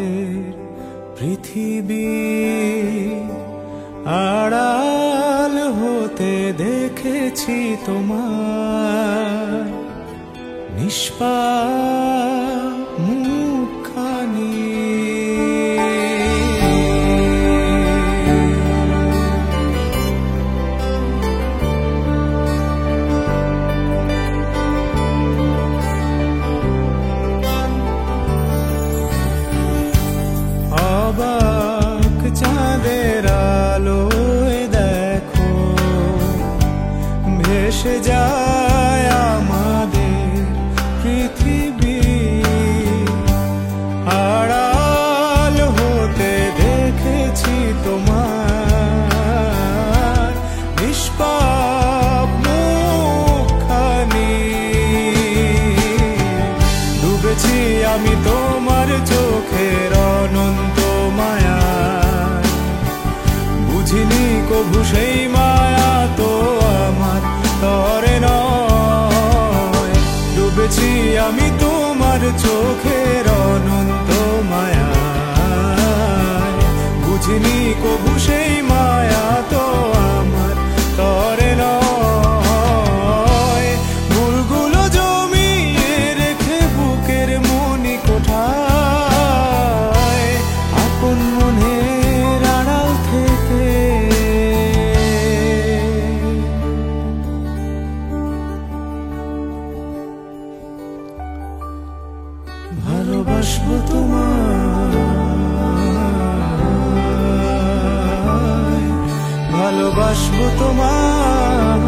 আমাদের পৃথিবী আড়াল হতে দেখেছি তোমার নিষ্পাপ মুখখানি। অবাক চাঁদের আলোয় দেখো ভেসে যায় আমাদের পৃথিবী আড়াল হতে দেখেছি তোমার নিষ্পাপ মুখখানি। ডুবেছি আমি তোমার চোখের অনন্ত মায়া, বুঝিনি কভু সেই মায়া তো আমার তরে নয়। ডুবেছি আমি তোমার চোখের অনন্ত মায়া, বুঝিনি কভু সেই মায়া তো আমার তরে নয়। ভুলগুলো জমিয়ে রেখে বুকের মনি কোঠায় আপন মনের আড়াল থেকে ভালোবাসবো তোমায়, ভালোবাসবো তোমায়।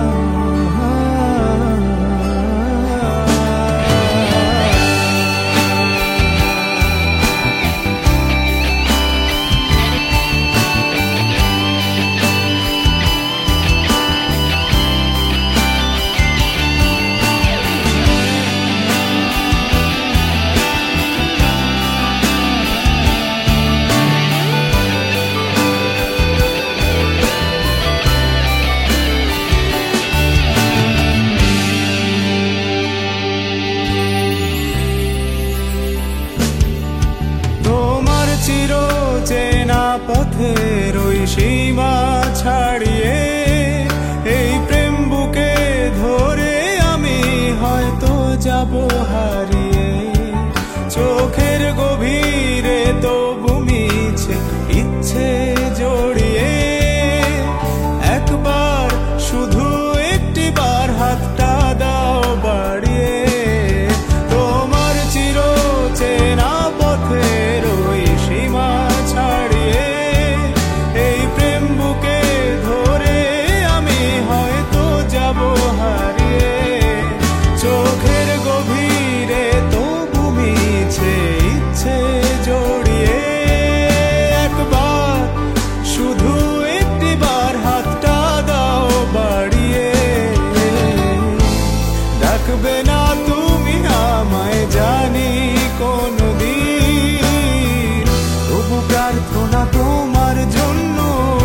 চেনা পথের ওই সীমা ছাড়িয়ে এই প্রেম বুকে ধরে আমি হয়তো যাব হারিয়ে। চোখের গভীরে তবু মিছে ইচ্ছে জড়িয়ে একবার শুধু একটি বার হাতটা দাও বাড়িয়ে। তোমার চির চেনা পথের ওই সীমা ছাড়িয়ে এই প্রেম বুকে ধরে আমি হয়তো যাব হারিয়ে। চোখের গভীরে তবু মিছে ইচ্ছে জড়িয়ে একবার শুধু একটি বার হাতটা দাও বাড়িয়ে। ডাকবে না তুমি আমায় জানি কোনদিন, তবু প্রার্থনা তোমার জন্য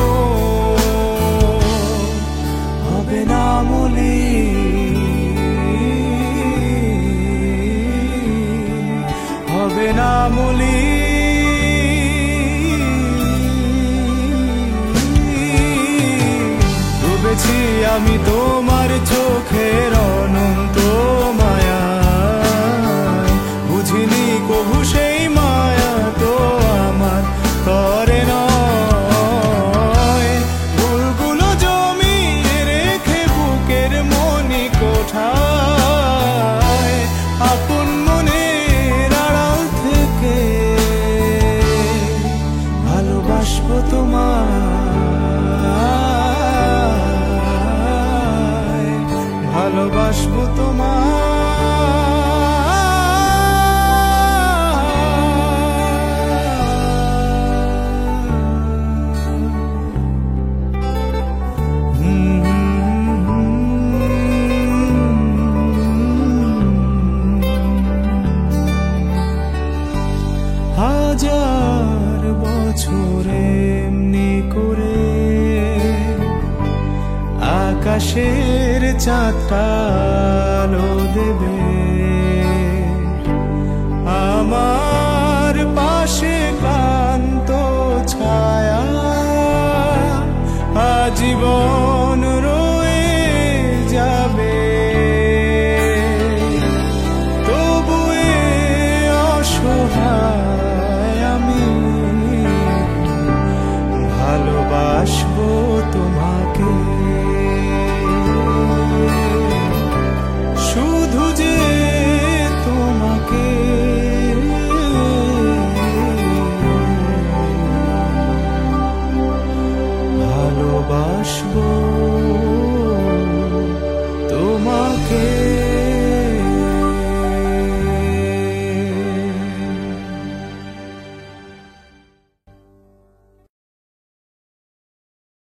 হবে না মলিন, হবে না মলিন। ডুবেছি আমি তোমার চোখের অনন্ত মায়া, বুঝিনি কভু সেই মায়া তো আমার তরে নয়। ভুলগুলো জমিয়ে রেখে বুকের মনি কোঠায় আপন মনের আড়াল থেকে ভালোবাসবো তোমায়, ভালোবাসবো তোমায়। হাজার বছর এমনি করে আকাশের চাঁদটা আলো দেবে।